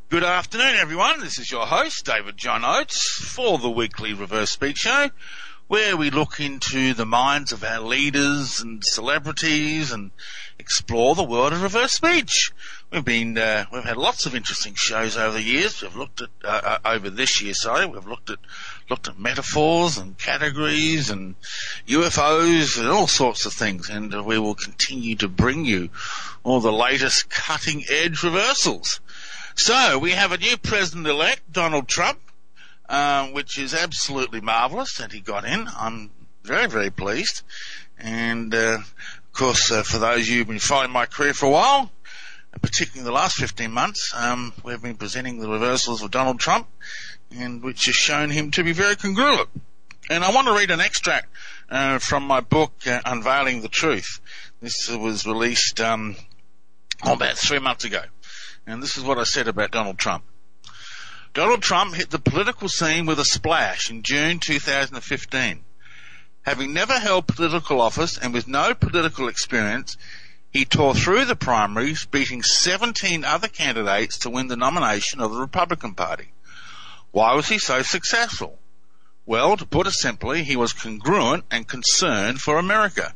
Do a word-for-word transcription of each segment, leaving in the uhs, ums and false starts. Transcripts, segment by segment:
Good afternoon, everyone. This is your host, David John Oates, for the weekly Reverse Speech Show, where we look into the minds of our leaders and celebrities and explore the world of reverse speech. We've been, uh, we've had lots of interesting shows over the years. We've looked at, uh, over this year, sorry, we've looked at, looked at metaphors and categories and U F Os and all sorts of things. And uh, we will continue to bring you all the latest cutting edge reversals. So, we have a new President-elect, Donald Trump, um, which is absolutely marvellous that he got in. I'm very, very pleased. And, uh, of course, uh, for those of you who've been following my career for a while, particularly the last fifteen months, um, we've been presenting the reversals of Donald Trump, and which has shown him to be very congruent. And I want to read an extract uh, from my book, uh, Unveiling the Truth. This was released um, oh, about three months ago. And this is what I said about Donald Trump. Donald Trump hit the political scene with a splash in June two thousand fifteen. Having never held political office and with no political experience, he tore through the primaries, beating seventeen other candidates to win the nomination of the Republican Party. Why was he so successful? Well, to put it simply, he was congruent and concerned for America.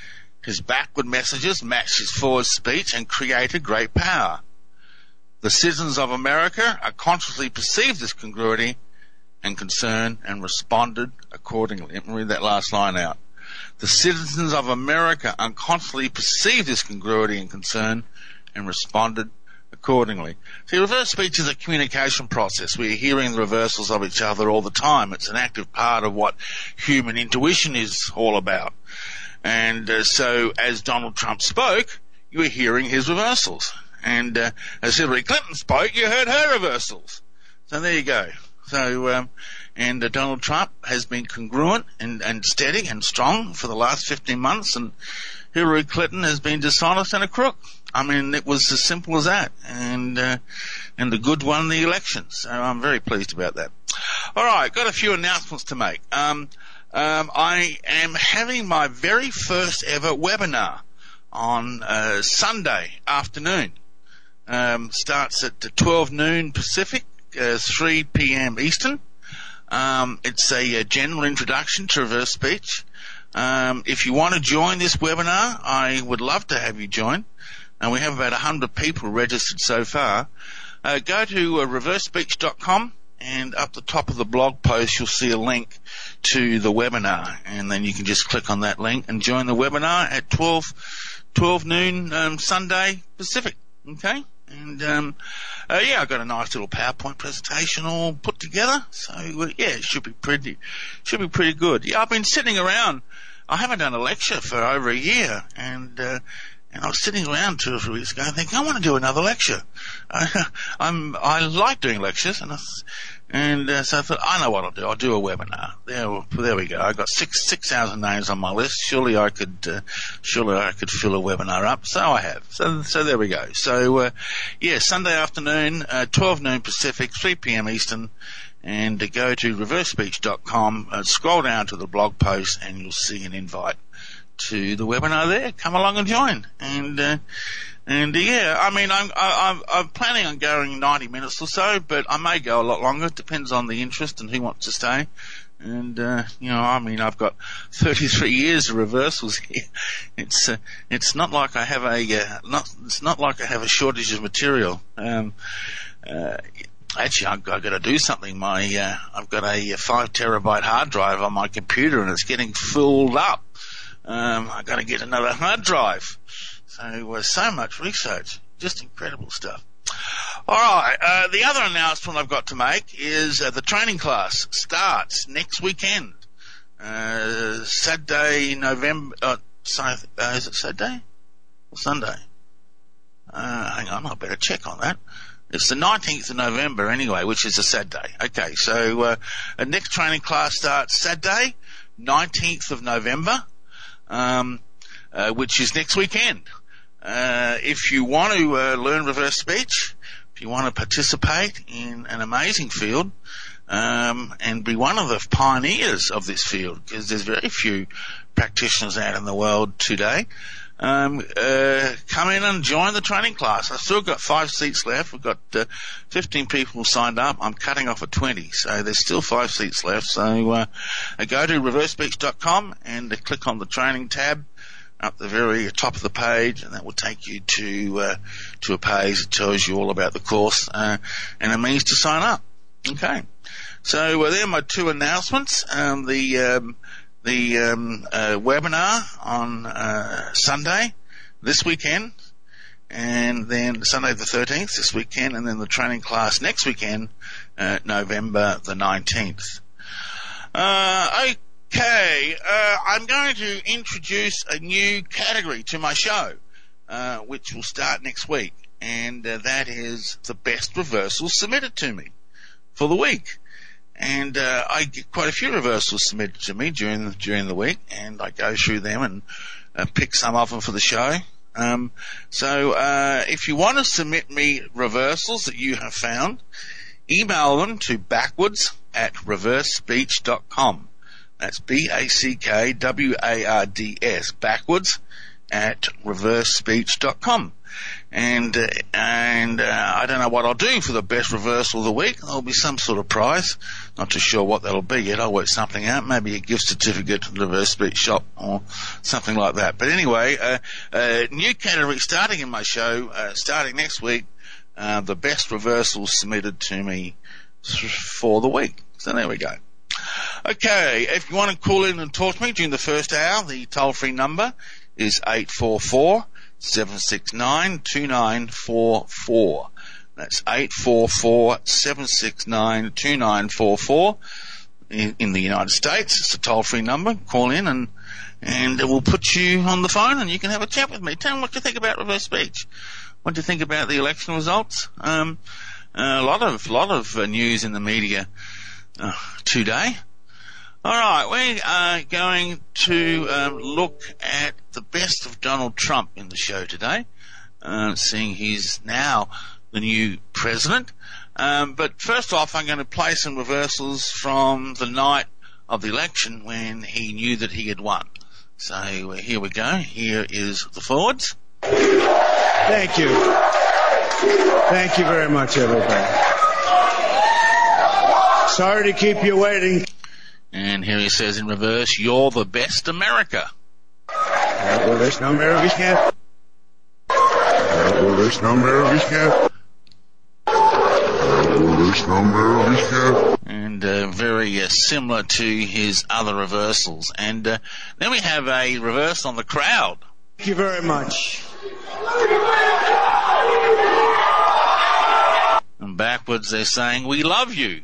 His backward messages matched his forward speech and created great power. The citizens of America unconsciously perceived this congruity and concern and responded accordingly. Let me read that last line out. The citizens of America unconsciously perceived this congruity and concern and responded accordingly. See, reverse speech is a communication process. We're hearing the reversals of each other all the time. It's an active part of what human intuition is all about. And uh, so as Donald Trump spoke, you were hearing his reversals. And uh, as Hillary Clinton spoke, you heard her reversals. So there you go. So, um, and uh, Donald Trump has been congruent and, and steady and strong for the last fifteen months, and Hillary Clinton has been dishonest and a crook. I mean, it was as simple as that. And uh, and the good won the election. So I'm very pleased about that. All right, got a few announcements to make. Um, um, I am having my very first ever webinar on uh, Sunday afternoon. Um, starts at twelve noon Pacific, uh, three p.m. Eastern. Um, it's a, a general introduction to reverse speech. Um, if you want to join this webinar, I would love to have you join. And we have about one hundred people registered so far. Uh, go to uh, reverse speech dot com, and up the top of the blog post you'll see a link to the webinar. And then you can just click on that link and join the webinar at twelve, twelve noon um, Sunday Pacific. Okay? And, um, uh, yeah, I've got a nice little PowerPoint presentation all put together. So, uh, yeah, it should be pretty, should be pretty good. Yeah, I've been sitting around. I haven't done a lecture for over a year. And, uh, and I was sitting around two or three weeks ago thinking, I want to do another lecture. I, I'm, I like doing lectures. And I, and, uh, so I thought, I know what I'll do. I'll do a webinar. There, there we go. I got six, six thousand names on my list. Surely I could, uh, surely I could fill a webinar up. So I have. So, so there we go. So, uh, yeah, Sunday afternoon, uh, twelve noon Pacific, three p.m. Eastern. And uh, go to reverse speech dot com, uh, scroll down to the blog post, and you'll see an invite to the webinar there. Come along and join. And, uh, and uh, yeah, I mean, I'm, I, I'm, I'm planning on going ninety minutes or so, but I may go a lot longer. It depends on the interest and who wants to stay. And, uh, you know, I mean, I've got thirty-three years of reversals here. It's, uh, it's not like I have a, uh, not, it's not like I have a shortage of material. Um, uh, Actually, I've got, I've got to do something. My, uh, I've got a five terabyte hard drive on my computer, and it's getting filled up. Um, I've got to get another hard drive. So, uh, so much research, just incredible stuff. All right. Uh, the other announcement I've got to make is uh, the training class starts next weekend, uh, Saturday, November. Uh, sorry, uh, is it Saturday or Sunday? Uh, hang on, I better check on that. It's the nineteenth of November anyway, which is a Saturday. Okay, so uh, the next training class starts Saturday, nineteenth of November, um, uh, which is next weekend. Uh, if you want to uh, learn reverse speech, if you want to participate in an amazing field, um, and be one of the pioneers of this field, because there's very few practitioners out in the world today, um, uh, come in and join the training class. I've still got five seats left. We've got uh, fifteen people signed up. I'm cutting off at twenty, so there's still five seats left. So uh, go to reverse speech dot com and uh, click on the training tab up the very top of the page, and that will take you to uh, to a page that tells you all about the course uh, and a means to sign up. Okay, so uh, there are my two announcements. Um, the um, the um, uh, webinar on uh, Sunday this weekend, and then Sunday the thirteenth this weekend, and then the training class next weekend, uh, November the nineteenth. Uh, okay, uh, I'm going to introduce a new category to my show, uh, which will start next week, and uh, that is the best reversals submitted to me for the week. And uh, I get quite a few reversals submitted to me during the, during the week, and I go through them and uh, pick some of them for the show. Um, so uh, if you want to submit me reversals that you have found, email them to backwards at reverse speech dot com. That's B A C K W A R D S, backwards at reverse speech dot com. And uh, and uh, I don't know what I'll do for the best reversal of the week. There'll be some sort of prize. Not too sure what that'll be yet. I'll work something out. Maybe a gift certificate to the Reverse Speech shop or something like that. But anyway, uh, uh, new category starting in my show, uh, starting next week, uh, the best reversals submitted to me for the week. So there we go. Okay, if you want to call in and talk to me during the first hour, the toll-free number is eight four four, seven six nine, two nine four four. That's eight four four, seven six nine, two nine four four. In, in the United States, it's a toll-free number. Call in and and we'll put you on the phone and you can have a chat with me. Tell me what you think about reverse speech. What do you think about the election results? Um, a lot of lot of uh, news in the media uh, today. All right, we are going to um, look at the best of Donald Trump in the show today, uh, seeing he's now the new president. Um, but first off, I'm going to play some reversals from the night of the election when he knew that he had won. So uh, here we go. Here is the forwards. Thank you. Thank you very much, everybody. Sorry to keep you waiting. And here he says in reverse, "You're the best America." Uh, well, there's no America yet. Uh, well, there's no America yet. Uh, well, there's no America yet. And uh, very uh, similar to his other reversals. And uh, then we have a reverse on the crowd. Thank you very much. And backwards they're saying, "We love you."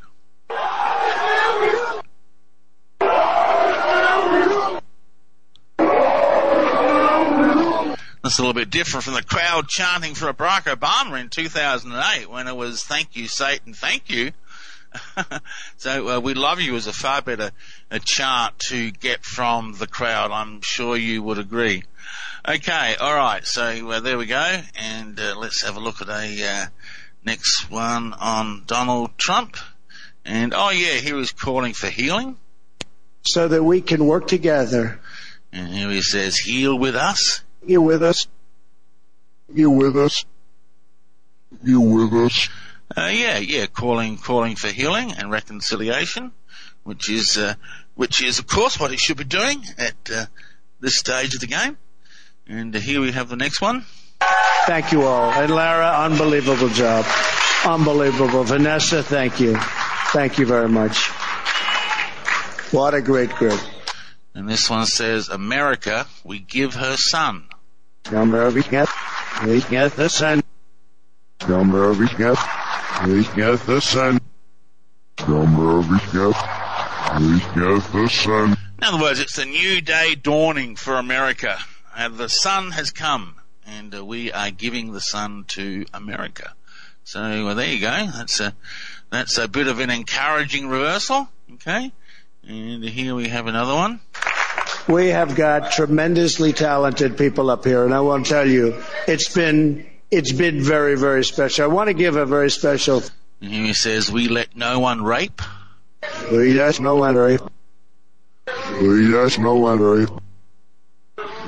That's a little bit different from the crowd chanting for Barack Obama in two thousand eight when it was "Thank you, Satan, thank you." So uh, "We love you" is a far better a chant to get from the crowd. I'm sure you would agree. Okay, all right. So uh, there we go, and uh, let's have a look at a uh, next one on Donald Trump. And oh yeah, here he's calling for healing, so that we can work together. And here he says, "Heal with us." You with us? You with us? You with us? Uh, yeah, yeah, calling, calling for healing and reconciliation, which is, uh, which is of course what he should be doing at uh, this stage of the game. And uh, here we have the next one. Thank you all. And Lara, unbelievable job. Unbelievable. Vanessa, thank you. Thank you very much. What a great group. And this one says, "America, we give her son." America, we get the sun. America, we get the sun. America, we get the sun. In other words, it's a new day dawning for America. And the sun has come, and uh, we are giving the sun to America. So uh, there you go. That's a that's a bit of an encouraging reversal. Okay, and here we have another one. We have got tremendously talented people up here, and I want to tell you, it's been it's been very, very special. I want to give a very special. And here he says, "We let no one rape." We let no one rape. We let no one rape.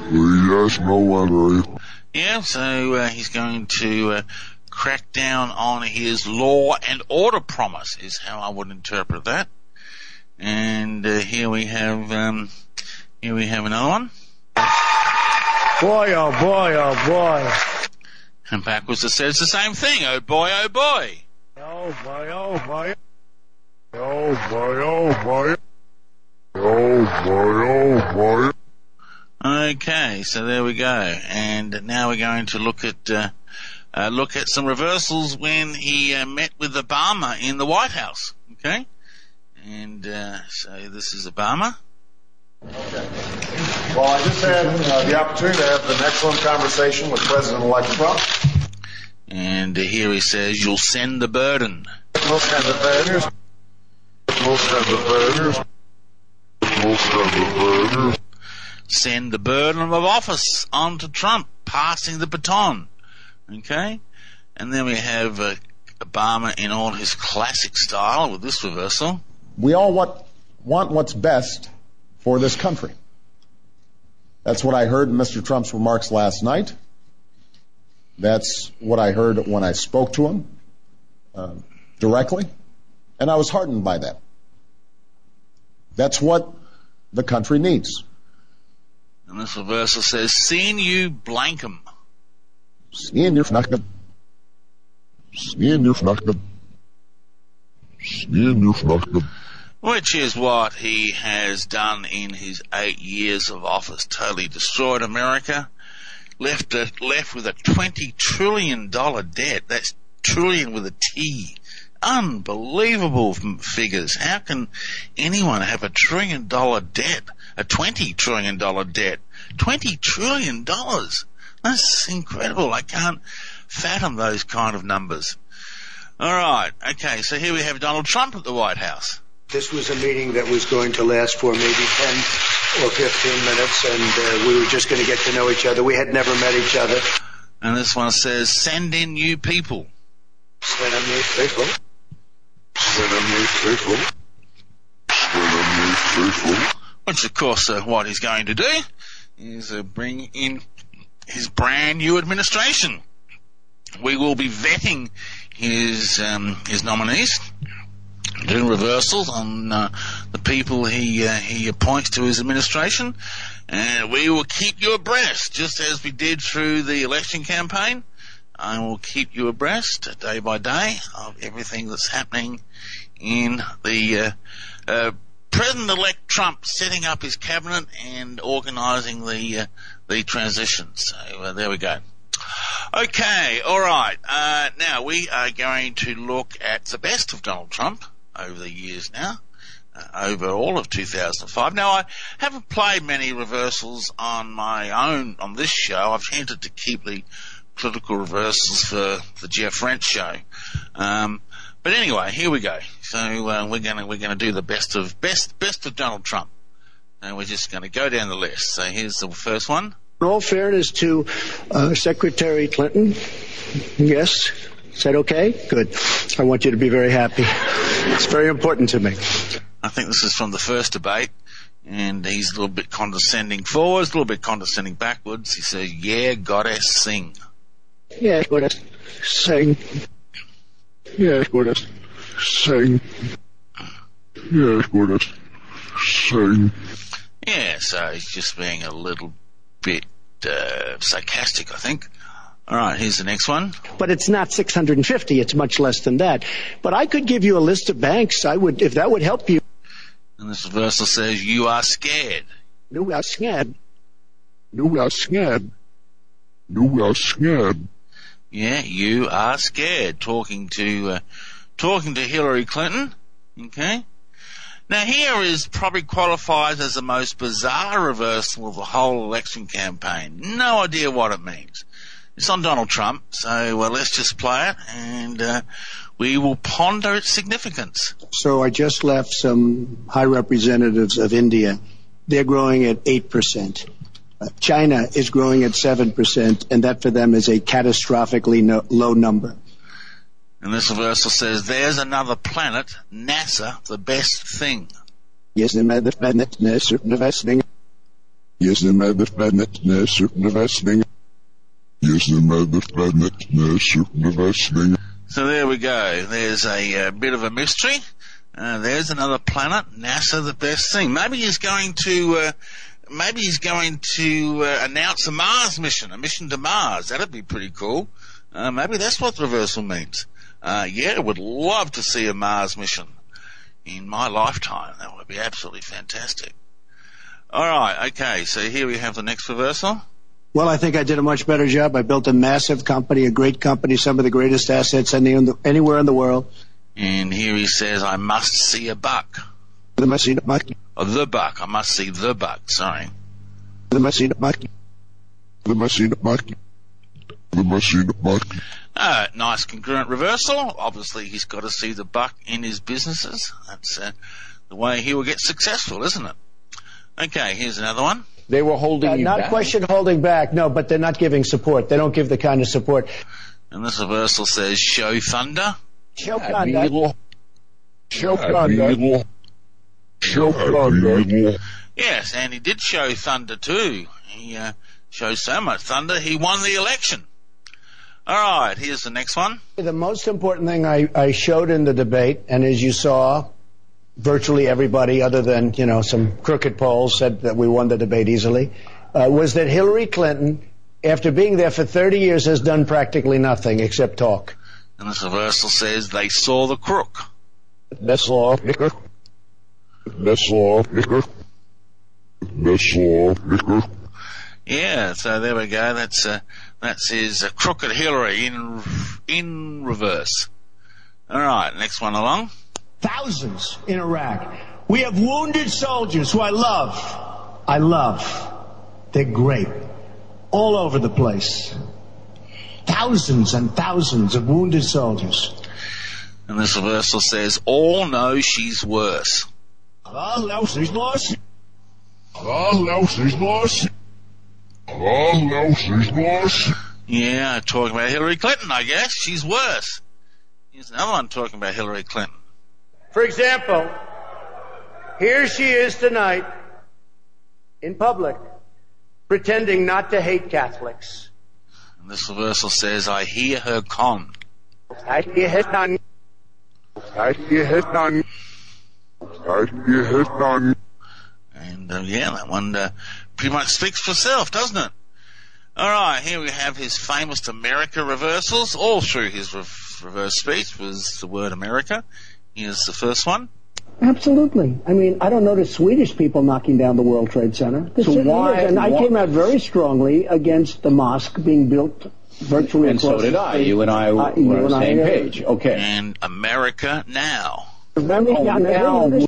Yes, no wonder. Yeah, so uh, he's going to uh, crack down on his law and order promise, is how I would interpret that. And uh, here we have, um, here we have another one. Boy, oh boy, oh boy. And backwards it says the same thing. Oh boy, oh boy. Oh boy, oh boy. Oh boy, oh boy. Oh boy, oh boy. Okay, so there we go. And now we're going to look at uh, uh, look at some reversals when he uh, met with Obama in the White House. Okay, and uh, so this is Obama. Okay. Well, I just had uh, the opportunity to have an excellent conversation with President-elect Trump. And uh, here he says, "You'll send the burden." We'll send the burden. We'll send the burden. We'll send the burden. Send the burden of office on to Trump, passing the baton. Okay? And then we have uh, Obama in all his classic style with this reversal. We all want, want what's best for this country. That's what I heard in Mister Trump's remarks last night. That's what I heard when I spoke to him uh, directly. And I was heartened by that. That's what the country needs. And this reversal says, "Seen you blankum." Seen you fnacken. Seen you fnacken. Seen you fnacken. Which is what he has done in his eight years of office. Totally destroyed America. Left a, left with a twenty trillion dollars debt. That's trillion with a T. Unbelievable figures. How can anyone have a trillion dollar debt? A twenty trillion dollars debt? twenty trillion dollars. That's incredible. I can't fathom those kind of numbers. Alright, okay, so here we have Donald Trump at the White House. This was a meeting that was going to last for maybe ten or fifteen minutes, and uh, we were just going to get to know each other. We had never met each other. And this one says, "Send in new people." Send in new people. Send in new people. Send in new people. Which, of course, uh, what he's going to do is uh, bring in his brand new administration. We will be vetting his um, his nominees, doing reversals on uh, the people he uh, he appoints to his administration, and we will keep you abreast, just as we did through the election campaign. I will keep you abreast day by day of everything that's happening in the uh, uh, President-elect Trump setting up his cabinet and organising the uh, the transition. So uh, there we go. Okay, all right. Uh, now we are going to look at the best of Donald Trump over the years now, uh, over all of two thousand five. Now, I haven't played many reversals on my own on this show. I've tended to keep the political reversals for the Jeff French show. Um, but anyway, here we go. So uh, we're going to we're going to do the best of best best of Donald Trump, and we're just going to go down the list. So here's the first one. In all fairness to uh, Secretary Clinton, yes, is that okay? Good. I want you to be very happy. It's very important to me. I think this is from the first debate, and he's a little bit condescending forwards, a little bit condescending backwards. He says, "Yeah, goddess, sing." Yeah, goddess, sing. Yeah, goddess, sing. Yeah, goddess, sing. Yeah, so he's just being a little bit uh, sarcastic, I think. All right, here's the next one. But it's not six hundred fifty. It's much less than that. But I could give you a list of banks. I would, if that would help you. And this reversal says, "You are scared." You are scared. You are scared. You are scared. Yeah, you are scared. Talking to uh, talking to Hillary Clinton. Okay. Now here is probably qualifies as the most bizarre reversal of the whole election campaign. No idea what it means. It's on Donald Trump, so well, let's just play it, and uh, we will ponder its significance. So I just left some high representatives of India. They're growing at eight percent. Uh, China is growing at seven percent, and that for them is a catastrophically no- low number. And this reversal says, "There's another planet, NASA, the best thing." Yes, the best thing. Use the method Bennett, no certain investing. Use the method Bennett, no certain investing. So there we go. There's a uh, bit of a mystery. Uh, there's another planet. NASA, the best thing. Maybe he's going to, uh, maybe he's going to uh, announce a Mars mission, a mission to Mars. That'd be pretty cool. Uh, maybe that's what reversal means. Uh, yeah, would love to see a Mars mission in my lifetime. That would be absolutely fantastic. All right, okay. So here we have the next reversal. Well, I think I did a much better job. I built a massive company, a great company, some of the greatest assets any in the, anywhere in the world. And here he says, I must see a buck. The must see the buck. Oh, the buck. I must see the buck. Sorry. The must see the buck. The must see the buck. The must see the buck. Uh, nice congruent reversal. Obviously, he's got to see the buck in his businesses. That's uh, the way he will get successful, isn't it? Okay, here's another one. They were holding Uh, you not back. question holding back, no, but they're not giving support. They don't give the kind of support. And this reversal says, show thunder. Show Happy conduct. little- Show Happy conduct. little. Show conduct. Yes, and he did show thunder too. He uh, showed so much thunder, he won the election. All right, here's the next one. The most important thing I, I showed in the debate, and as you saw, virtually everybody other than, you know, some crooked polls said that we won the debate easily, uh, was that Hillary Clinton, after being there for thirty years, has done practically nothing except talk. And this reversal says, they saw the crook. That's law. That's law. That's law. Yeah, so there we go. That's uh, that's his uh, crooked Hillary in in reverse. All right, next one along. Thousands in Iraq. We have wounded soldiers who I love. I love. They're great. All over the place. Thousands and thousands of wounded soldiers. And this reversal says, all know she's worse. Oh, no, she's lost. Oh, no, she's lost. Oh, no, she's lost. Yeah, talking about Hillary Clinton, I guess. She's worse. Here's another one talking about Hillary Clinton. For example, here she is tonight in public pretending not to hate Catholics. And this reversal says, I hear her con. I hear her tongue. I hear her tongue. I hear her tongue. And uh, yeah, that one uh, pretty much speaks for itself, doesn't it? All right, here we have his famous America reversals. All through his re- reverse speech was the word America. Here's the first one. Absolutely. I mean, I don't notice Swedish people knocking down the World Trade Center. This So certainly why- is. And I why- came out very strongly against the mosque being built virtually And across so did the I. street. You and I Uh, were you on and the I, same uh, page. Okay. And America Now. Remember, Oh, yeah, now- remember-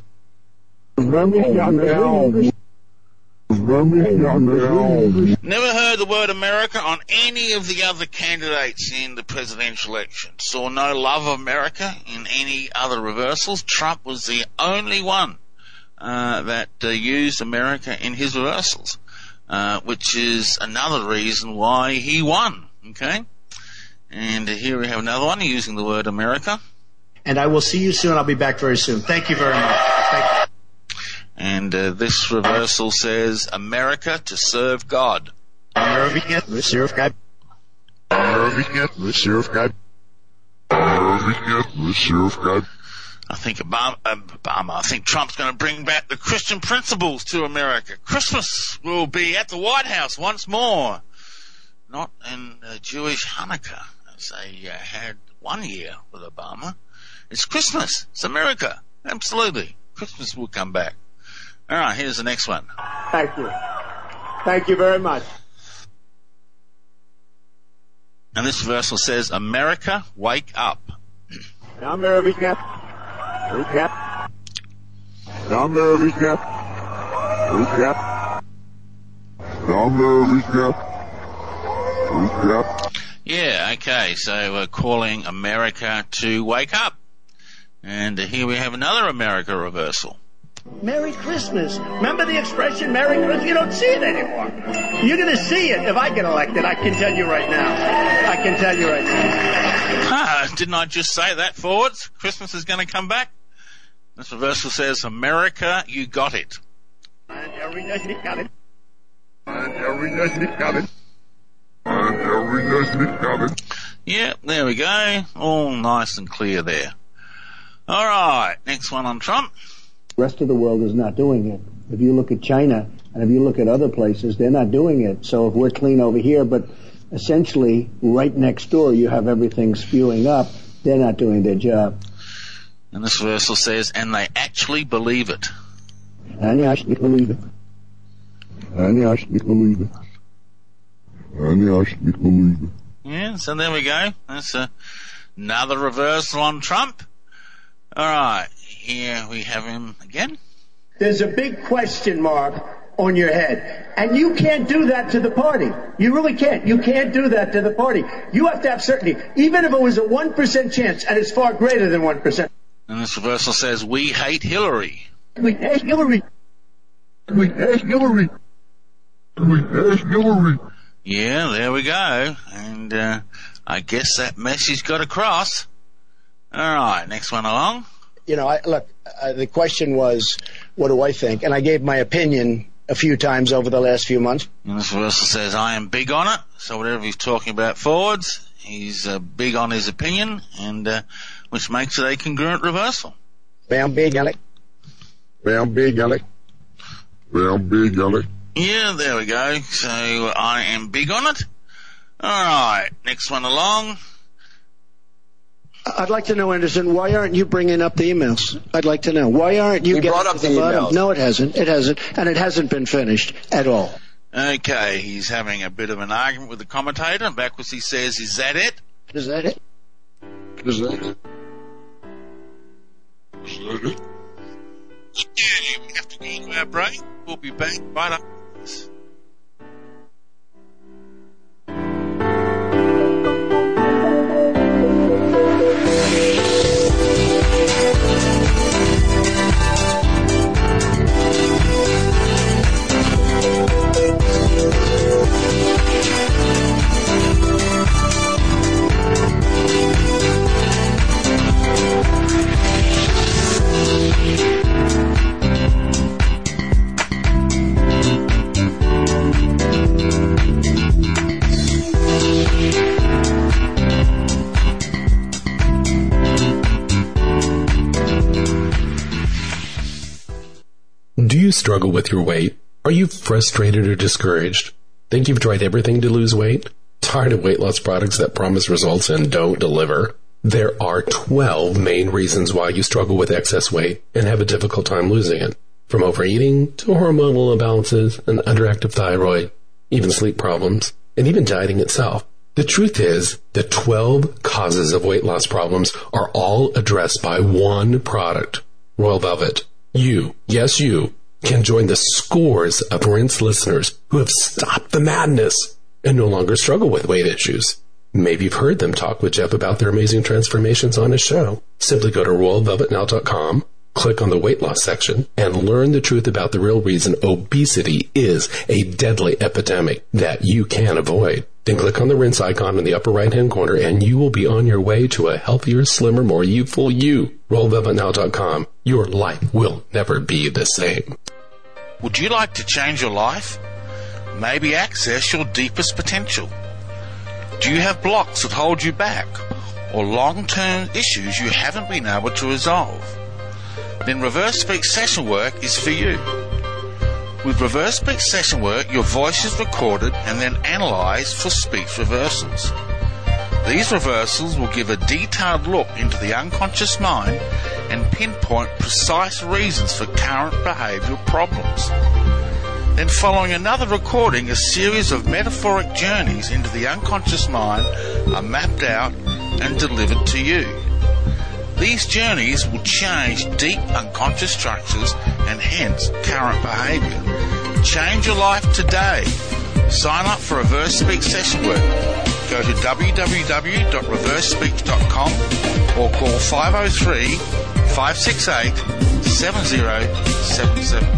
Never heard the word America on any of the other candidates in the presidential election. Saw no love of America in any other reversals. Trump was the only one uh, that uh, used America in his reversals, uh, which is another reason why he won. Okay? And uh, here we have another one using the word America. And I will see you soon. I'll be back very soon. Thank you very much. Thank you. And uh, this reversal says, America to serve God. America, serve God. America, serve God. America, serve God. I think Obama, uh, Obama, I think Trump's going to bring back the Christian principles to America. Christmas will be at the White House once more. Not in uh, Jewish Hanukkah, as they uh, had one year with Obama. It's Christmas. It's America. Absolutely. Christmas will come back. All right, here's the next one. Thank you. Thank you very much. And this reversal says, America, wake up. America. America. America. America. America. America. Yeah, okay, so we're calling America to wake up. And uh, here we have another America reversal. Merry Christmas. Remember the expression Merry Christmas? You don't see it anymore. You're going to see it if I get elected. I can tell you right now. I can tell you right now. Ah, didn't I just say that forwards? Christmas is going to come back? This reversal says, America, you got it. And every day you got it. Yep, there we go. All nice and clear there. All right, next one on Trump. The rest of the world is not doing it. If you look at China and if you look at other places, they're not doing it. So if we're clean over here, but essentially right next door you have everything spewing up, they're not doing their job. And this reversal says, and they actually believe it. And they actually believe it. And they actually believe it. And they actually believe it. Yeah, so there we go. That's a, another reversal on Trump. All right, here we have him again. There's a big question mark on your head. And you can't do that to the party. You really can't. You can't do that to the party. You have to have certainty. Even if it was a one percent chance, and it's far greater than one percent. And this reversal says, we hate Hillary. We hate Hillary. We hate Hillary. We hate Hillary. Yeah, there we go. And uh, I guess that message got across. All right, next one along. You know, I, look, uh, the question was, what do I think? And I gave my opinion a few times over the last few months. And this reversal says, I am big on it. So whatever he's talking about forwards, he's uh, big on his opinion, and uh, which makes it a congruent reversal. I'm big on it. I'm big on it. I'm big on it. Yeah, there we go. So I am big on it. All right, next one along. I'd like to know, Anderson, why aren't you bringing up the emails? I'd like to know. Why aren't you We getting brought up to the, the bottom? emails. No, it hasn't. It hasn't. And it hasn't been finished at all. Okay, he's having a bit of an argument with the commentator, and backwards he says, is that it? Is that it? Is that it? Is that it? Yeah, we have to go to our break. We'll be back right after this. Do you struggle with your weight? Are you frustrated or discouraged? Think you've tried everything to lose weight? Tired of weight loss products that promise results and don't deliver? There are twelve main reasons why you struggle with excess weight and have a difficult time losing it. From overeating to hormonal imbalances, an underactive thyroid, even sleep problems, and even dieting itself. The truth is, the twelve causes of weight loss problems are all addressed by one product, Royal Velvet. You, yes you, can join the scores of Rinse listeners who have stopped the madness and no longer struggle with weight issues. Maybe you've heard them talk with Jeff about their amazing transformations on his show. Simply go to royal velvet now dot com, click on the weight loss section, and learn the truth about the real reason obesity is a deadly epidemic that you can avoid. Then click on the Rinse icon in the upper right-hand corner, and you will be on your way to a healthier, slimmer, more youthful you. royal velvet now dot com. Your life will never be the same. Would you like to change your life? Maybe access your deepest potential? Do you have blocks that hold you back, or long-term issues you haven't been able to resolve? Then Reverse Speech Session Work is for you. With Reverse Speech Session Work, your voice is recorded and then analysed for speech reversals. These reversals will give a detailed look into the unconscious mind and pinpoint precise reasons for current behavioural problems. Then following another recording, a series of metaphoric journeys into the unconscious mind are mapped out and delivered to you. These journeys will change deep unconscious structures and hence current behaviour. Change your life today. Sign up for Reverse Speech Session Work. Go to w w w dot reverse speech dot com or call five oh three, five six eight, seven oh seven seven.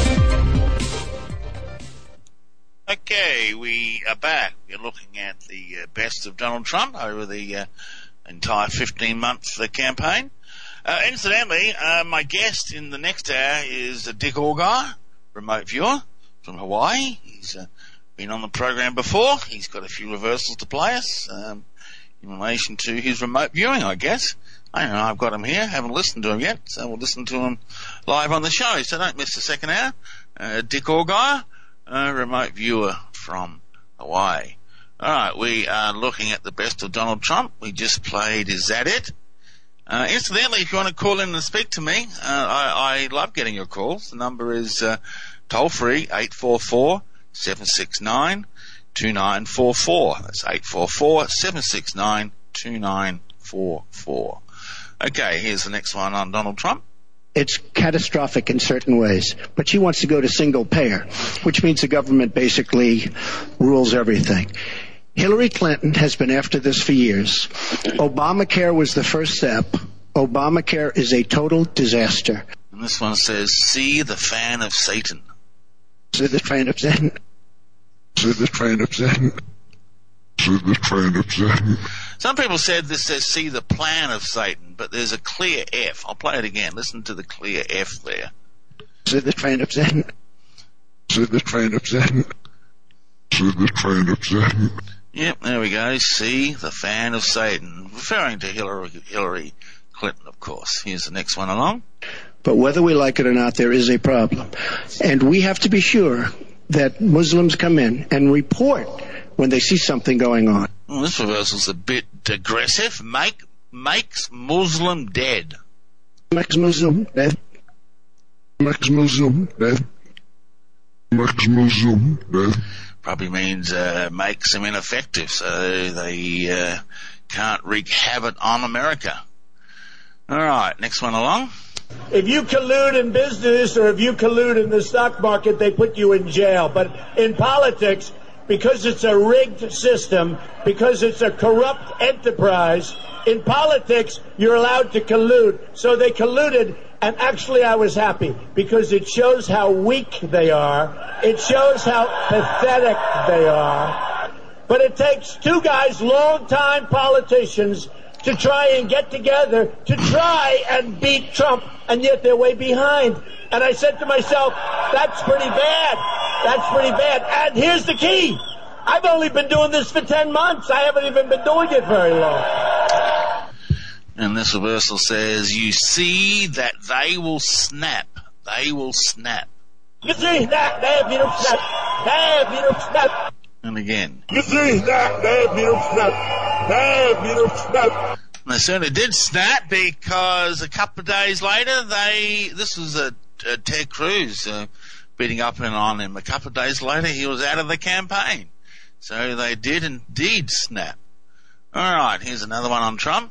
Okay, we are back. We're looking at the best of Donald Trump over the uh, entire fifteen-month uh, campaign. Uh, incidentally, uh, my guest in the next hour is uh, Dick Allgaier, remote viewer from Hawaii. He's uh, been on the program before. He's got a few reversals to play us um, in relation to his remote viewing, I guess. I don't know, I've got him here, haven't listened to him yet, so we'll listen to him live on the show. So don't miss the second hour. Uh, Dick Allgaier, a remote viewer from Hawaii. Alright, we are looking at the best of Donald Trump. We just played Is That It? Uh, incidentally, if you want to call in and speak to me, uh, I, I love getting your calls. The number is uh, toll free, eight four four, seven six nine, two nine four four. That's eight four four, seven six nine, two nine four four. Okay, here's the next one on Donald Trump. It's catastrophic in certain ways, but she wants to go to single payer, which means the government basically rules everything. Hillary Clinton has been after this for years. Obamacare was the first step. Obamacare is a total disaster. And this one says, see the fan of Satan. See the fan of Satan. See the fan of Satan. See the fan of Satan. Some people said this says, see the plan of Satan, but there's a clear F. I'll play it again. Listen to the clear F there. See the fan of Satan. See the fan of Satan. See the fan of Satan. Yep, there we go. See the fan of Satan. Referring to Hillary, Hillary Clinton, of course. Here's the next one along. But whether we like it or not, there is a problem. And we have to be sure that Muslims come in and report when they see something going on. Well, this reversal's a bit aggressive. Make, makes Muslim dead. Makes Muslim dead. Makes Muslim dead. Makes Muslim dead. Probably means uh, makes them ineffective, so they uh, can't wreak havoc on America. All right, next one along. If you collude in business or if you collude in the stock market, they put you in jail. But in politics, because it's a rigged system, because it's a corrupt enterprise, in politics, you're allowed to collude. So they colluded, and actually I was happy, because it shows how weak they are. It shows how pathetic they are. But it takes two guys, long-time politicians, to try and get together to try and beat Trump, and yet they're way behind. And I said to myself, that's pretty bad. That's pretty bad. And here's the key. I've only been doing this for ten months. I haven't even been doing it very long. And this reversal says, you see that they will snap. They will snap. You see that? They will snap. They will snap. And again. You see that? They will snap. They will snap. And they certainly did snap, because a couple of days later, they, this was a, a Ted Cruz uh, beating up on him. A couple of days later, he was out of the campaign. So they did indeed snap. All right, here's another one on Trump.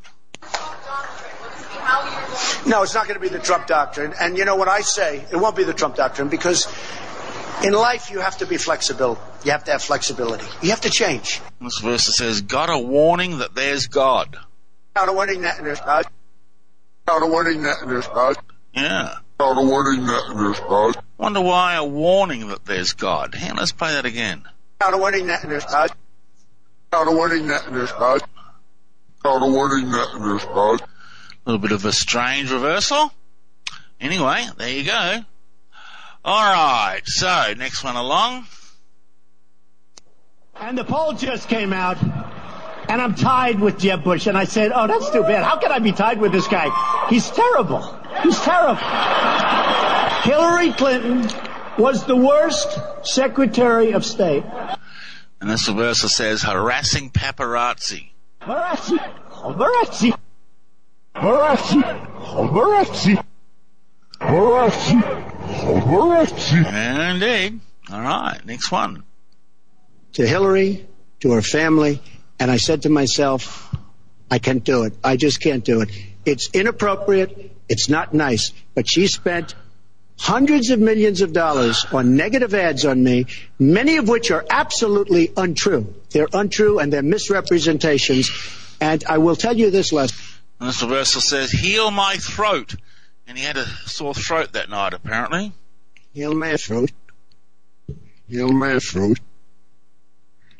No, it's not going to be the Trump doctrine. And you know what I say? It won't be the Trump doctrine, because in life you have to be flexible. You have to have flexibility. You have to change. This verse says, got a warning that there's God. Got a warning that there's God. Got a warning that there's God. Yeah. Got a warning that there's God. Wonder why a warning that there's God. Hey, let's play that again. Got a warning that there's God. Got a warning that there's God. Got a warning that there's God. A little bit of a strange reversal. Anyway, there you go. Alright, so next one along. And the poll just came out, and I'm tied with Jeb Bush. And I said, oh, that's too bad. How can I be tied with this guy? He's terrible. He's terrible. Hillary Clinton was the worst Secretary of State. And this reversal says, harassing paparazzi. Paparazzi. Paparazzi. Paparazzi. Paparazzi. Paparazzi. Paparazzi. Indeed. Alright, next one. To Hillary, to her family, and I said to myself, I can't do it. I just can't do it. It's inappropriate. It's not nice. But she spent hundreds of millions of dollars on negative ads on me, many of which are absolutely untrue. They're untrue and they're misrepresentations. And I will tell you this, Les. And this reversal says, heal my throat. And he had a sore throat that night, apparently. Heal my throat. Heal my throat.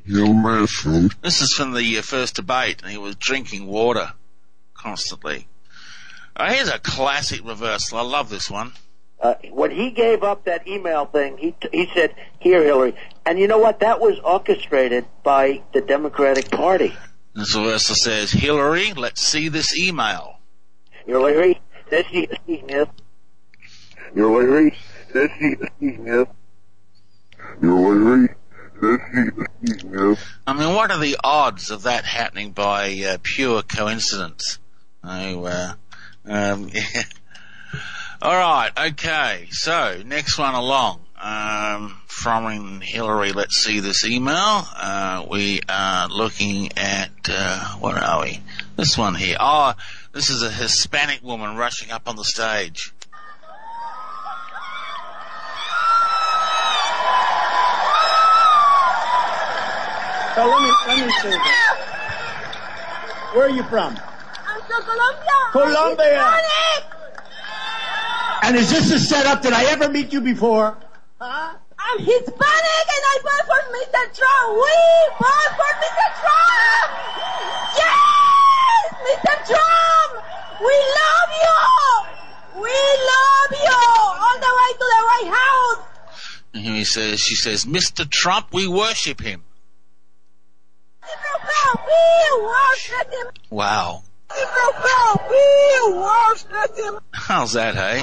He'll mushroom. This is from the uh, first debate, and he was drinking water constantly. Uh, here's a classic reversal. I love this one. Uh, when he gave up that email thing, he t- he said, "Here, Hillary," and you know what? That was orchestrated by the Democratic Party. This reversal says, "Hillary, let's see this email." Hillary, says she is. Hillary, says she is. Hillary, says she is. I mean, what are the odds of that happening by uh, pure coincidence? Oh, uh, um, yeah. All right, okay. So next one along um, from Hillary. Let's see this email. Uh, we are looking at uh, what are we? This one here. Oh, this is a Hispanic woman rushing up on the stage. So let me let me say this. Where are you from? I'm from Colombia. Colombia. And is this a setup? Did I ever meet you before? Huh? I'm Hispanic and I vote for Mister Trump. We vote for Mister Trump. Yes, Mister Trump. We love you. We love you. All the way to the White House. And he says, she says, Mister Trump, we worship him. We worship him. Wow. We worship him. How's that, hey?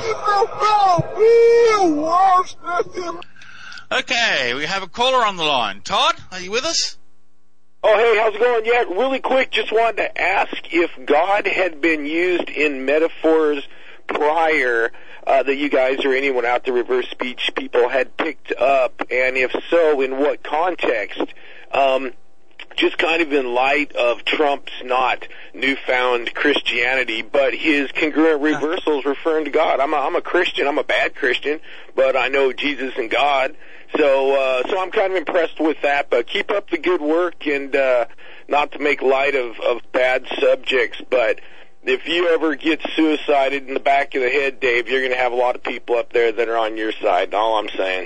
We worship him. Okay, we have a caller on the line. Todd, are you with us? Oh, hey, how's it going? Yeah, really quick, just wanted to ask if God had been used in metaphors prior uh, that you guys or anyone out there, reverse speech people, had picked up, and if so, in what context? Um, just kind of in light of Trump's not newfound Christianity, but his congruent reversals referring to God. I'm a, I'm a Christian. I'm a bad Christian, but I know Jesus and God. So, uh, so I'm kind of impressed with that, but keep up the good work, and, uh, not to make light of, of bad subjects, but if you ever get suicided in the back of the head, Dave, you're going to have a lot of people up there that are on your side. All I'm saying.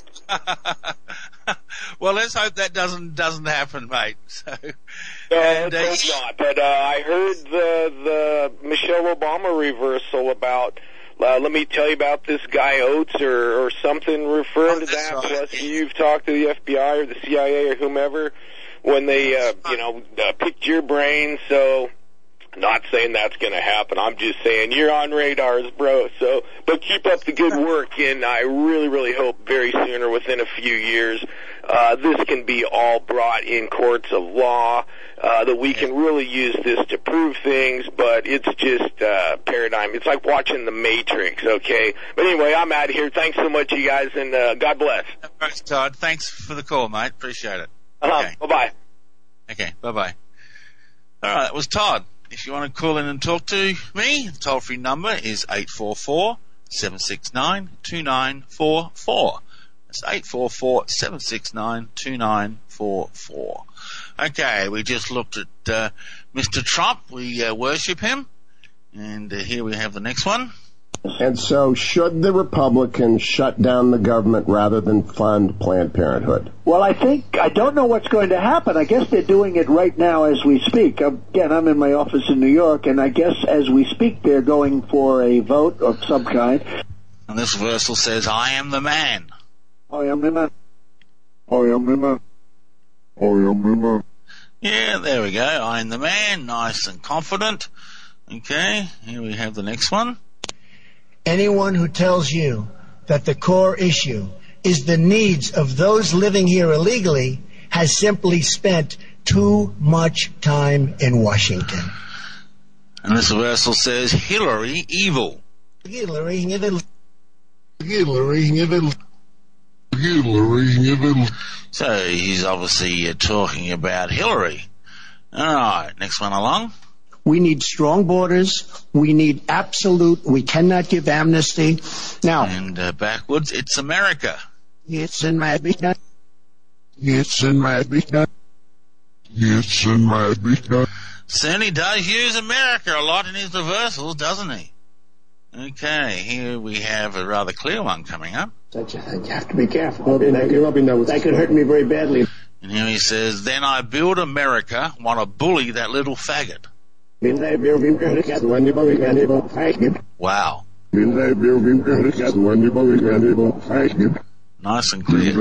Well, let's hope that doesn't doesn't happen, mate. So, no, and, uh, it's not. But uh, I heard the the Michelle Obama reversal about. Uh, let me tell you about this guy Oates or, or something referring oh, to that. Right. Plus, you've talked to the F B I or the C I A or whomever when they, uh, you know, uh, picked your brain. So, not saying that's going to happen. I'm just saying you're on radars, bro. So, but keep up the good work, and I really, really hope very soon or within a few years, uh, this can be all brought in courts of law, uh, that we can really use this to prove things, but it's just, uh, paradigm. It's like watching The Matrix, okay? But anyway, I'm out of here. Thanks so much, you guys, and, uh, God bless. Thanks, Todd. Thanks for the call, mate. Appreciate it. Uh-huh. Okay. Bye-bye. Okay, bye-bye. All right, that was Todd. If you want to call in and talk to me, the toll-free number is eight four four, seven six nine, two nine four four. That's eight four four, seven six nine, two nine four four. Okay, we just looked at uh, Mister Trump. We uh, worship him. And uh, here we have the next one. And so should the Republicans shut down the government rather than fund Planned Parenthood? Well, I think, I don't know what's going to happen. I guess they're doing it right now as we speak. Again, I'm in my office in New York, and I guess as we speak they're going for a vote of some kind. And this reversal says, I am the man. I am the man. I am the man. I am the man. Yeah, there we go. I am the man. Nice and confident. Okay, here we have the next one. Anyone who tells you that the core issue is the needs of those living here illegally has simply spent too much time in Washington. And this reversal says, Hillary evil. Hillary evil. Hillary evil. Hillary evil. So he's obviously uh, talking about Hillary. All right, next one along. We need strong borders. We need absolute. We cannot give amnesty. Now, and uh, backwards, it's America. It's in my beat. It's in my beat. It's in my beat. Certainly does use America a lot in his reversals, doesn't he? Okay, here we have a rather clear one coming up. You have to be careful. That, that, that could hurt me very badly. And here he says, then I build America, want to bully that little faggot. Wow. Nice and clear.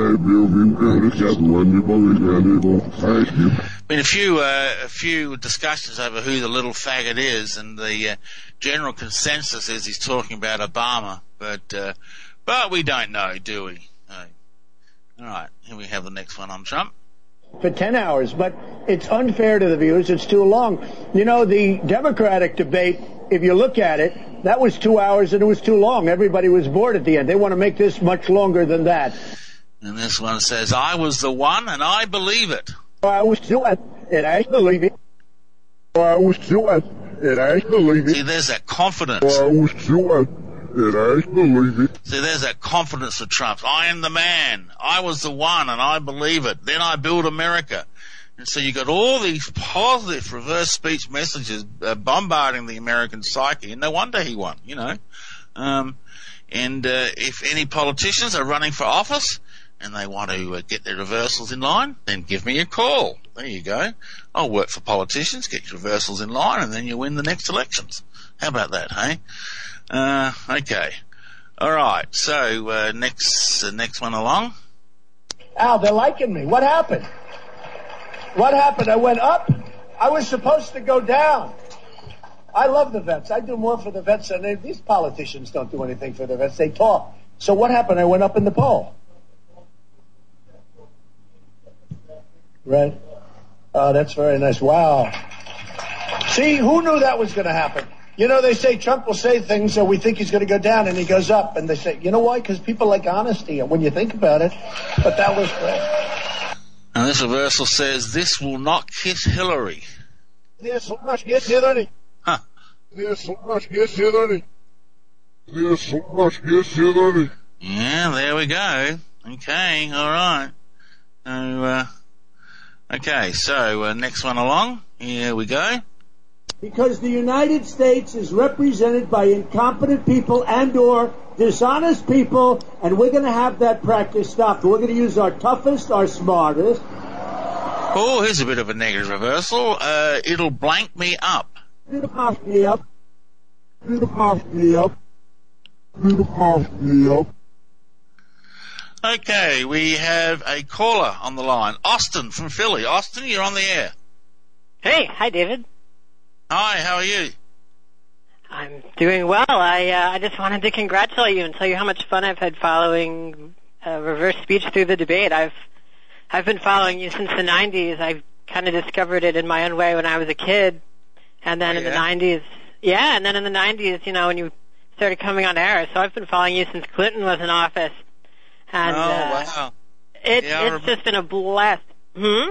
Been a few uh, a few discussions over who the little faggot is, and the uh, general consensus is he's talking about Obama, but uh, but we don't know, do we? Uh, all right, here we have the next one on Trump. For ten hours, but it's unfair to the viewers. It's too long. You know, the Democratic debate, if you look at it, that was two hours and it was too long. Everybody was bored at the end. They want to make this much longer than that. And this one says, I was the one and I believe it. I was still at it. I believe it. I was still at it. I believe it. See, there's that confidence. I was still at it. I believe it. See, there's that confidence of Trump's. I am the man. I was the one and I believe it. Then I build America. And so you got all these positive reverse speech messages uh, bombarding the American psyche, and no wonder he won, you know. Um, and uh, if any politicians are running for office and they want to uh, get their reversals in line, then give me a call. There you go. I'll work for politicians, get your reversals in line, and then you win the next elections. How about that, hey? Uh, okay. All right. So uh, next, uh, next one along. Al, they're liking me. What happened? What happened? I went up. I was supposed to go down. I love the vets. I do more for the vets than they, these politicians don't do anything for the vets. They talk. So what happened? I went up in the poll. Right? Oh, that's very nice. Wow. See, who knew that was going to happen? You know, they say Trump will say things so we think he's going to go down, and he goes up. And they say, you know why? Because people like honesty when you think about it. But that was great. And this reversal says, this will not kiss Hillary. This will not kiss Hillary. Huh. This will not kiss Hillary. This will not kiss Hillary. Yeah, there we go. Okay, all right. So, uh, okay, so uh, next one along. Here we go. Because the United States is represented by incompetent people and or dishonest people, and we're going to have that practice stopped. We're going to use our toughest, our smartest. Oh, here's a bit of a negative reversal. Uh, it'll blank me up. It'll blank me up. It'll blank me up. It'll blank me up. Okay, we have a caller on the line. Austin from Philly. Austin, you're on the air. Hey, hi, David. Hi, how are you? I'm doing well. I uh, I just wanted to congratulate you and tell you how much fun I've had following uh, reverse speech through the debate. I've I've been following you since the nineties. I kind of discovered it in my own way when I was a kid, and then oh, in yeah? the nineties, yeah, and then in the nineties, you know, when you started coming on air. So I've been following you since Clinton was in office, and oh uh, wow, it, yeah, it's just been a blast. Hmm.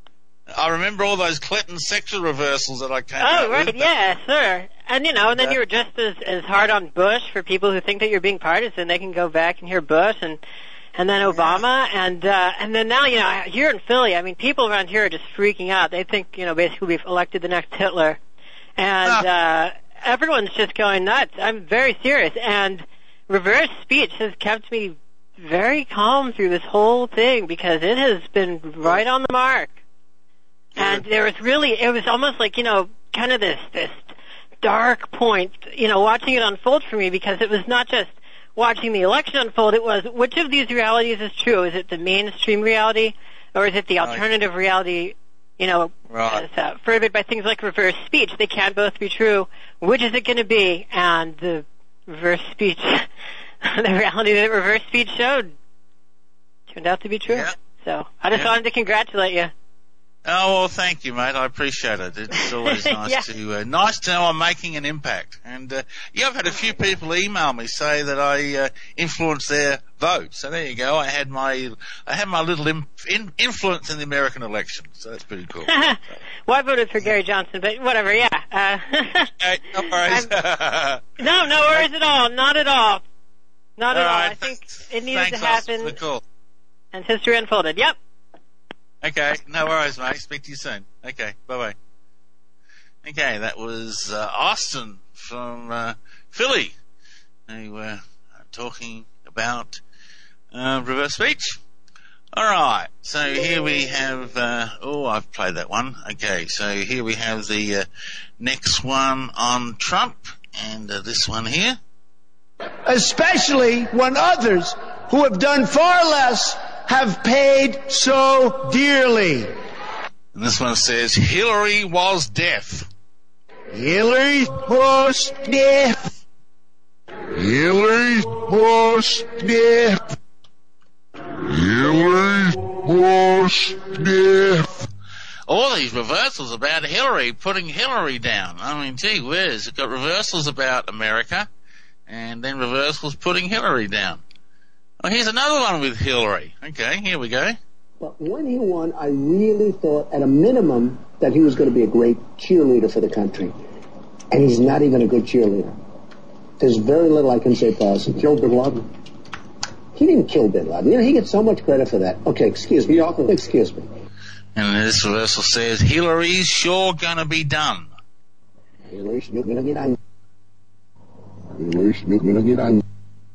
I remember all those Clinton sexual reversals that I came Oh, out right, with. yeah, sure. And, you know, and then Yeah. you were just as, as hard on Bush. For people who think that you're being partisan, they can go back and hear Bush and and then Obama. And uh, and then now, you know, here in Philly, I mean, people around here are just freaking out. They think, you know, basically we've elected the next Hitler. And uh, everyone's just going nuts. I'm very serious. And reverse speech has kept me very calm through this whole thing because it has been right on the mark. And there was really, it was almost like, you know, kind of this, this dark point, you know, watching it unfold for me because it was not just watching the election unfold, it was which of these realities is true? Is it the mainstream reality or is it the alternative reality, you know, right. as, uh, furthered by things like reverse speech? They can't both be true. Which is it going to be? And the reverse speech, the reality that reverse speech showed turned out to be true. Yeah. So I just Yeah. wanted to congratulate you. Oh, well, thank you, mate. I appreciate it. It's always nice Yeah. to uh, nice to know I'm making an impact. And uh, yeah, I've had a few people email me say that I uh, influenced their vote. So there you go. I had my I had my little in, in, influence in the American election. So that's pretty cool. Well, I voted for Gary Johnson, but whatever. Yeah. Uh, hey, no worries. no, no worries at all. Not at all. Not All at all. right, I think thanks- it needed thanks, to Austin, happen, for the call. and history unfolded. Yep. Okay, no worries, mate. Speak to you soon. Okay, bye-bye. Okay, that was uh, Austin from uh, Philly, who were uh, talking about uh, reverse speech. All right, so here we have, uh, oh, I've played that one. Okay, so here we have the uh, next one on Trump, and uh, this one here. Especially when others who have done far less have paid so dearly. And this one says, Hillary was deaf. Hillary was deaf. Hillary was deaf. Hillary was deaf. All these reversals about Hillary, putting Hillary down. I mean, gee whiz, it's got reversals about America, and then reversals putting Hillary down. Well, here's another one with Hillary. Okay, here we go. But when he won, I really thought, at a minimum, that he was going to be a great cheerleader for the country. And he's not even a good cheerleader. There's very little I can say positive. He killed Bin Laden. He didn't kill Bin Laden. You know, he gets so much credit for that. Okay, excuse me. Excuse me. And this reversal says, Hillary's sure gonna be done. Hillary's sure gonna be done. Hillary's sure gonna be done.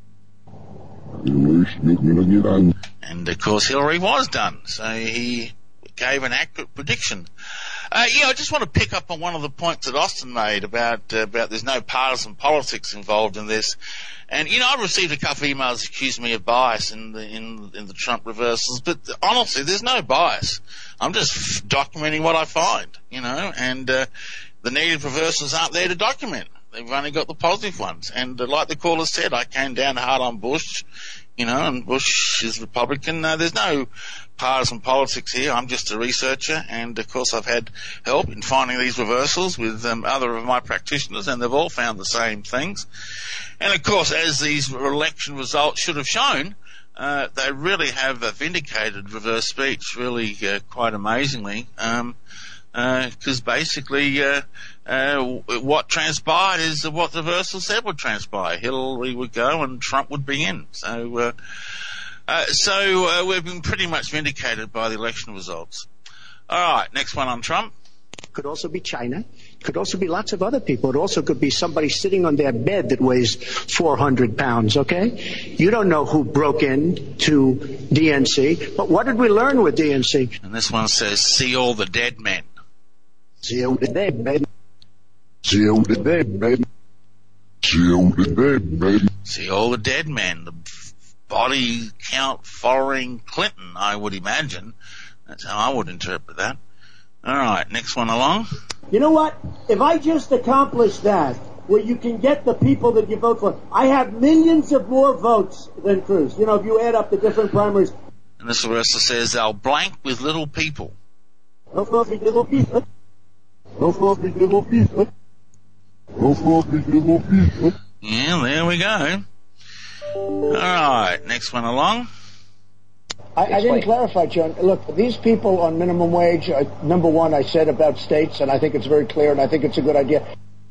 Hillary's sure gonna be done. And of course, Hillary was done. So he gave an accurate prediction. Uh, yeah, I just want to pick up on one of the points that Austin made about uh, about there's no partisan politics involved in this. And you know, I received a couple of emails accusing me of bias in the in in the Trump reversals, but honestly, there's no bias. I'm just documenting what I find, you know, and uh, the negative reversals aren't there to document. They've only got the positive ones. And uh, like the caller said, I came down hard on Bush, you know, and Bush is Republican. Uh, there's no partisan politics here. I'm just a researcher, and of course I've had help in finding these reversals with um, other of my practitioners, and they've all found the same things. And of course, as these election results should have shown, uh, they really have uh, vindicated reverse speech really uh, quite amazingly, um, because uh, basically uh, uh, what transpired is what the reversal said would transpire. Hillary would go and Trump would be in. So uh, Uh, so uh, we've been pretty much vindicated by the election results. All right, next one on Trump. Could also be China. Could also be lots of other people. It also could be somebody sitting on their bed that weighs four hundred pounds, okay? You don't know who broke in to D N C, but what did we learn with D N C? And this one says, see all the dead men. See all the dead men. See all the dead men. See all the dead men. See all the dead men. The body count following Clinton, I would imagine. That's how I would interpret that. All right, next one along. You know what? If I just accomplish that, where you can get the people that you vote for, I have millions of more votes than Cruz. You know, if you add up the different primaries. And this also says they'll blank with little people. No fluffy little people. No fluffy little people. No fluffy little people. Yeah, there we go. All right, next one along. I, I didn't clarify, John. Look, these people on minimum wage, uh, number one, I said about states, and I think it's very clear, and I think it's a good idea.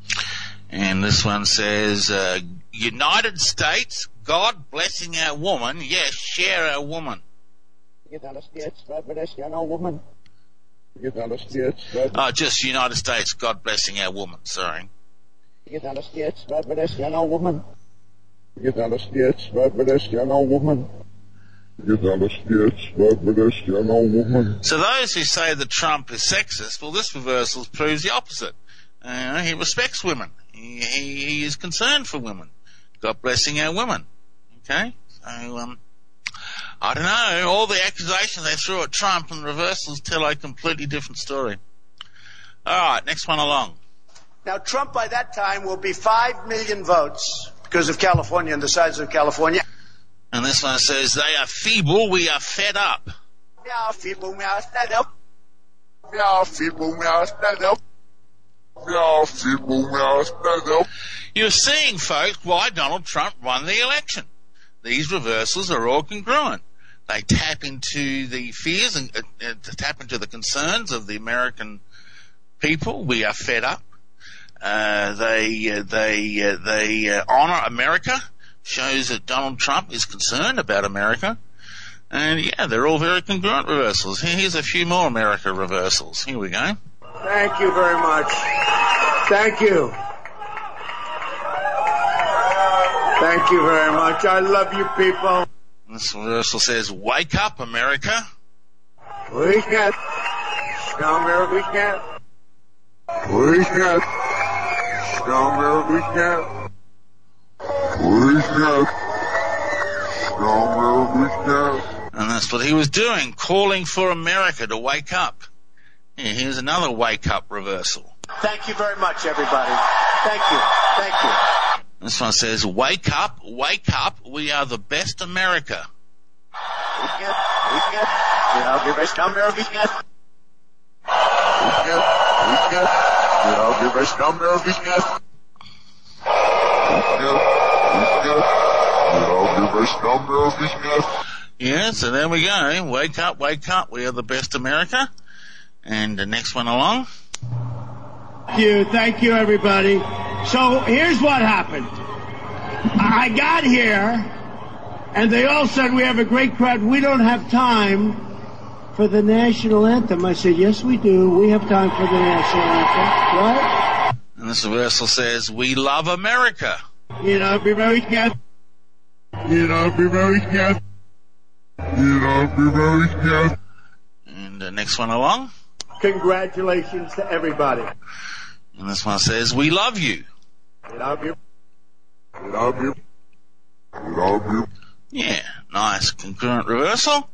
And this one says, uh, United States, God blessing our woman. Yes, share our woman. United States, God bless our woman. United States, Oh, just United States, God blessing our woman, sorry. United States, God bless our woman. United States, God bless our woman. United States, God bless our woman. So those who say that Trump is sexist, well, this reversal proves the opposite. Uh, he respects women. He, he, he is concerned for women. God blessing our women. Okay? So, um, I don't know. All the accusations they threw at Trump and reversals tell a completely different story. All right, next one along. Now, Trump by that time will be five million votes because of California and the size of California. And this one says, they are feeble, we are fed up. We are feeble, we are fed up. We are feeble, we are fed up. We are feeble, we are fed up. You're seeing, folks, why Donald Trump won the election. These reversals are all congruent. They tap into the fears and uh, uh, tap into the concerns of the American people. We are fed up. Uh, they uh, they uh, they uh, honor America. Shows that Donald Trump is concerned about America. And yeah, they're all very congruent reversals. Here's a few more America reversals. Here we go. Thank you very much. Thank you. Thank you very much. I love you people. this reversal says, wake up, America. Wake up. America. Wake up. America. Wake up. America. And that's what he was doing, calling for America to wake up. Yeah, here's another wake up reversal. Thank you very much, everybody. Thank you. Thank you. This one says, wake up, wake up, we are the best America. Wake up, wake up, we are the best America. Wake up, wake up, we are the best America. Wake up, wake up, we are the best America. Yeah, so there we go. Wake up, wake up, we are the best America. And the next one along. Thank you, thank you, everybody. So here's what happened. I got here, and they all said we have a great crowd. We don't have time for the national anthem. I said, yes, we do. We have time for the national anthem, right? And this reversal says, we love America. You know, be very careful. You know, be very careful. You know, be very careful. And the next one along. Congratulations to everybody. And this one says, we love you. We love you. We love you. We love you. Yeah, nice concurrent reversal.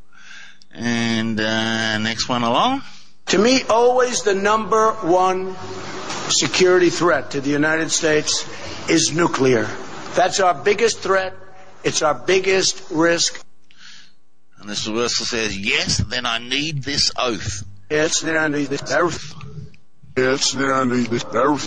And uh, next one along. To me, always the number one security threat to the United States is nuclear. That's our biggest threat. It's our biggest risk. And this reversal says, yes, then I need this oath. Yes, then I need this oath. Yes, then I need this oath.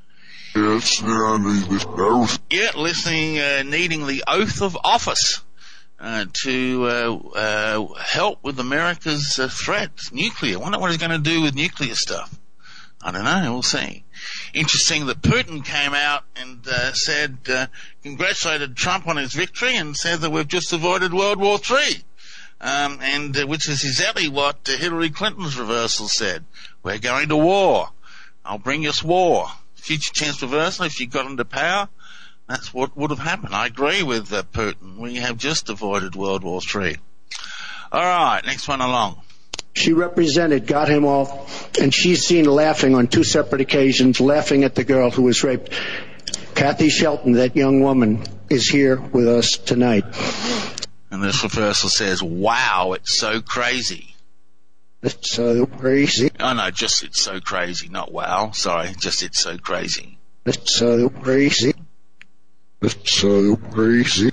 Yes, then I need this oath. Yeah, listening, uh, needing the oath of office uh, to uh, uh, help with America's uh, threat, nuclear. I wonder what he's going to do with nuclear stuff. I don't know, we'll see. Interesting that Putin came out and uh, said, uh, congratulated Trump on his victory and said that we've just avoided World War Three. Um, and uh, which is exactly what uh, Hillary Clinton's reversal said. We're going to war. I'll bring us war. Future tense reversal, if she got into power, that's what would have happened. I agree with uh, Putin. We have just avoided World War Three. All right, next one along. She represented, got him off, and she's seen laughing on two separate occasions, laughing at the girl who was raped. Kathy Shelton, that young woman, is here with us tonight. And this reversal says, wow, it's so crazy. It's so crazy. Oh, no, just it's so crazy, not wow. Sorry, just it's so crazy. It's so crazy. It's so crazy.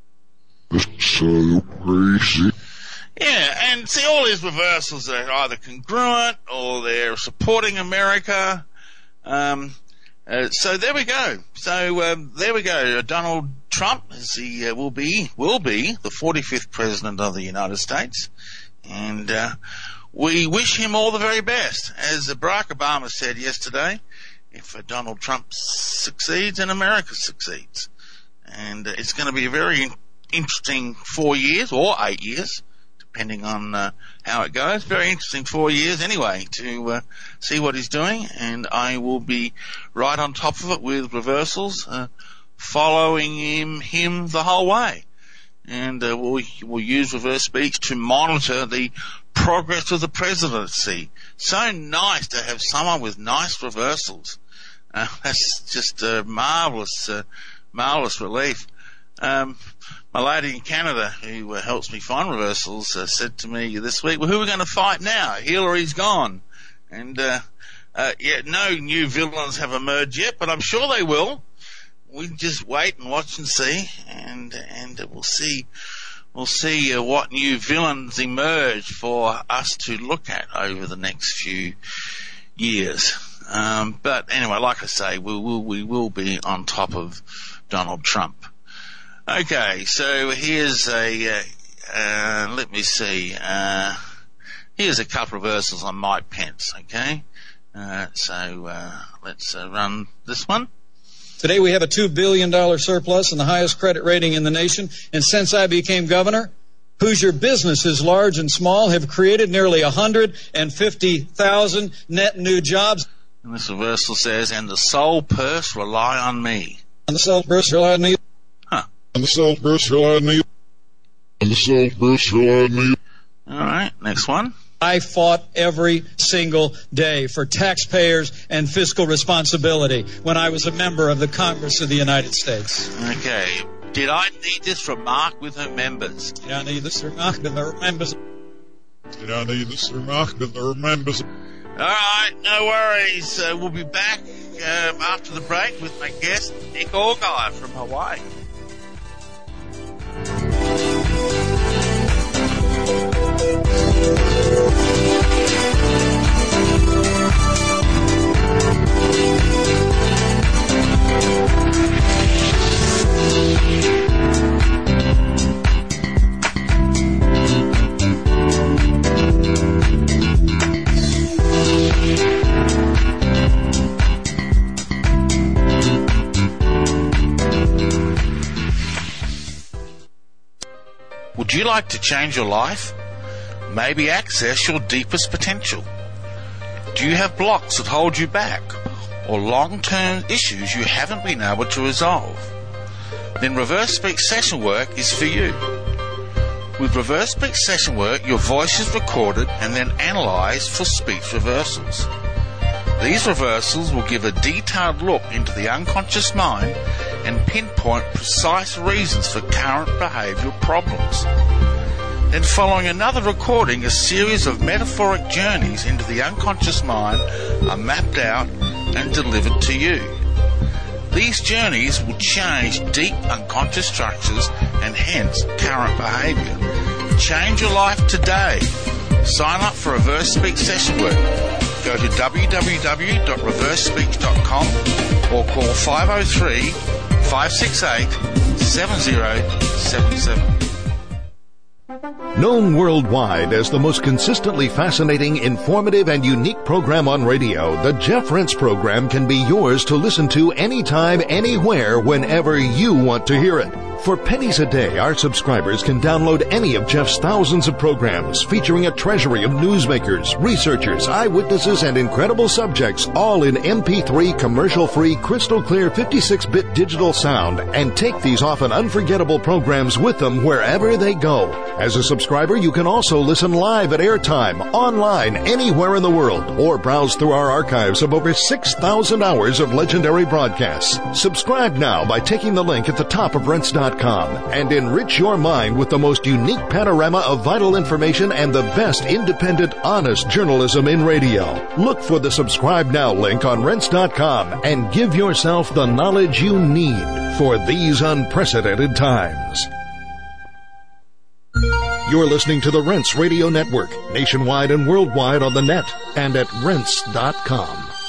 It's so crazy. Yeah, and see, all these reversals are either congruent or they're supporting America. Um, uh, so there we go. So um, there we go. Uh, Donald Trump is the uh, will be will be the forty-fifth president of the United States, and uh, we wish him all the very best. As uh, Barack Obama said yesterday, if uh, Donald Trump succeeds, and America succeeds, and uh, it's going to be a very in- interesting four years or eight years. Depending on uh, how it goes. Very interesting four years anyway to uh, see what he's doing, and I will be right on top of it with reversals, uh, following him him the whole way. And uh, we'll, we'll use reverse speech to monitor the progress of the presidency. So nice to have someone with nice reversals. Uh, that's just a marvellous, uh, marvellous relief. Um, my lady in Canada, who uh, helps me find reversals, uh, said to me this week, well, who are we going to fight now? Hillary's gone. And, uh, uh, yeah, no new villains have emerged yet, but I'm sure they will. We just wait and watch and see, and, and uh, we'll see, we'll see uh, what new villains emerge for us to look at over the next few years. Um, but anyway, like I say, we will, we will be on top of Donald Trump. Okay, so here's a, uh, uh, let me see, uh, here's a couple of reversals on Mike Pence, okay? Uh, so, uh, let's uh, run this one. Today we have a two billion dollars surplus and the highest credit rating in the nation. And since I became governor, Hoosier businesses, large and small, have created nearly one hundred fifty thousand net new jobs. And this reversal says, and the sole purse rely on me. And the sole purse rely on me. And the sole purse rely on me. And right, next one. I fought every single day for taxpayers and fiscal responsibility when I was a member of the Congress of the United States. Okay. Did I need this remark with her members? Did I need this remark with her members? Did I need this remark with her members? All right, no worries. Uh, we'll be back um, after the break with my guest, Nick Orguy from Hawaii. Would you like to change your life? Maybe access your deepest potential? Do you have blocks that hold you back, or long-term issues you haven't been able to resolve? Then Reverse Speech Session Work is for you. With Reverse Speech Session Work, your voice is recorded and then analysed for speech reversals. These reversals will give a detailed look into the unconscious mind and pinpoint precise reasons for current behavioural problems. Then following another recording, a series of metaphoric journeys into the unconscious mind are mapped out and delivered to you. These journeys will change deep unconscious structures and hence current behaviour. Change your life today. Sign up for Reverse Speech Session Work. Go to w w w dot reverse speech dot com or call five oh three, five six eight, seven oh seven seven. Known worldwide as the most consistently fascinating, informative, and unique program on radio, the Jeff Rense Program can be yours to listen to anytime, anywhere, whenever you want to hear it. For pennies a day, our subscribers can download any of Jeff's thousands of programs featuring a treasury of newsmakers, researchers, eyewitnesses, and incredible subjects, all in M P three commercial-free, crystal-clear fifty-six bit digital sound, and take these often unforgettable programs with them wherever they go. As a subscriber, you can also listen live at airtime, online, anywhere in the world, or browse through our archives of over six thousand hours of legendary broadcasts. Subscribe now by taking the link at the top of Rense dot com and enrich your mind with the most unique panorama of vital information and the best independent, honest journalism in radio. Look for the Subscribe Now link on Rense dot com and give yourself the knowledge you need for these unprecedented times. You're listening to the Rense Radio Network, nationwide and worldwide on the net and at Rense dot com.